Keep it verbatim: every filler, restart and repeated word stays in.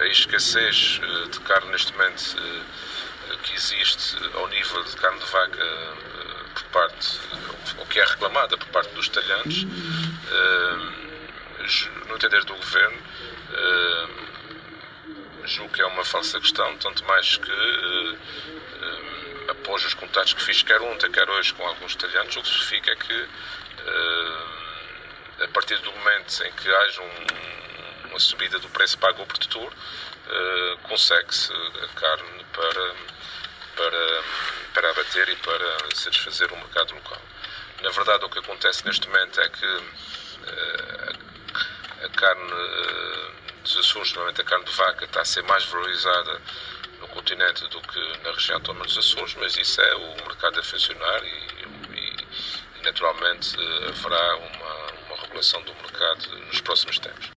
escassez de carne neste momento que existe ao nível de carne de vaca por parte, ou que é reclamada por parte dos talhantes, no entender do Governo, julgo que é uma falsa questão, tanto mais que após os contatos que fiz, quer ontem, quer hoje, com alguns talhantes, o que se verifica é que a partir do momento em que haja um, uma subida do preço pago ao produtor, consegue-se a carne para, para, para abater e para satisfazer o mercado local. Na verdade, o que acontece neste momento é que a, a carne dos Açores, normalmente a carne de vaca, está a ser mais valorizada no continente do que na região autónoma dos Açores, mas isso é o mercado a funcionar e, e, e naturalmente haverá uma, uma regulação do mercado nos próximos tempos.